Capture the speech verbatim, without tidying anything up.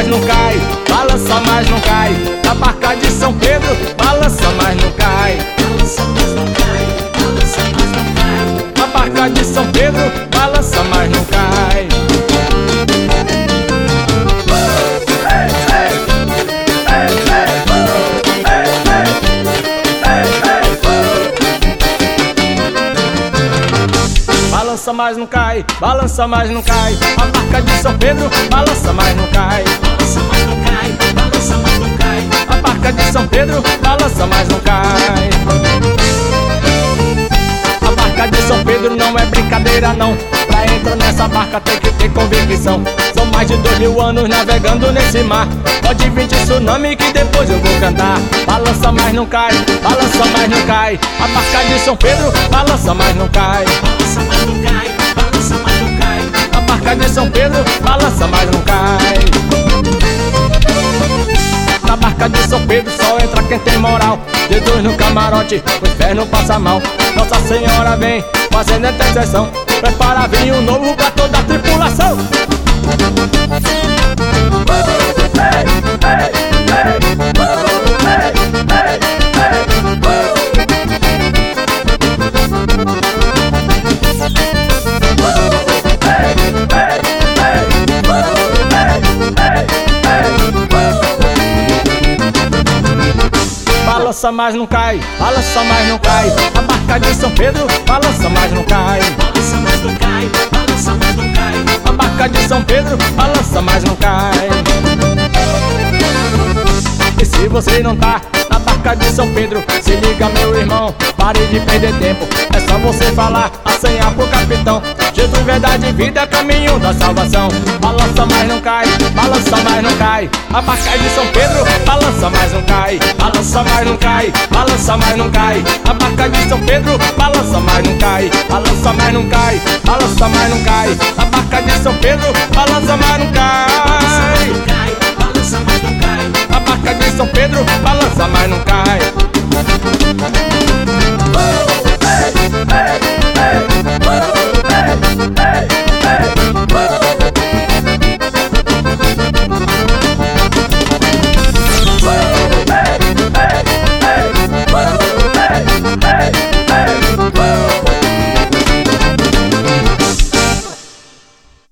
não cai, balança, mas não cai. A barca de São Pedro balança, mas não cai. Balança, mas não cai, balança, mas não cai. A barca de São Pedro balança, mas não cai. Balança, mas não cai, balança, mas não cai. A barca de São Pedro balança, mas não cai. Balança, mas não cai, balança, mas não cai. A barca de São Pedro balança, mas não cai. A barca de São Pedro não é brincadeira não. Pra entrar nessa barca tem que ter convicção. São mais de dois mil anos navegando nesse mar. Pode vir de tsunami que depois eu vou cantar. Balança, mas não cai, balança, mas não cai. A barca de São Pedro balança, mas não cai. Balança, mas não cai, balança, mas não cai. A barca de São Pedro balança, mas não cai. Na barca de São Pedro só entra quem tem moral. Jesus no camarote, o inferno passa mal. Nossa Senhora vem fazendo intercessão. Prepara vinho novo pra toda a tripulação. Balança, mas não cai, balança, mas não cai. A barca de São Pedro balança, mas não cai. Balança, mas não cai, balança, mas não cai. A barca de São Pedro balança, mas não cai. E se você não tá na barca de São Pedro, se liga, meu irmão, pare de perder tempo. É só você falar a senha pro capitão. Jesus, verdade e vida, caminho da salvação. Balança, mas não cai, balança, mas não cai. A barca de São Pedro balança, mas não cai. Balança, mas não cai, balança, mas não cai. A barca de São Pedro balança, mas não cai. Balança, mas não cai, balança, mas não cai. A barca de São Pedro balança, mas não cai. Balança, mas não cai, balança, mas não cai. A barca de São Pedro balança,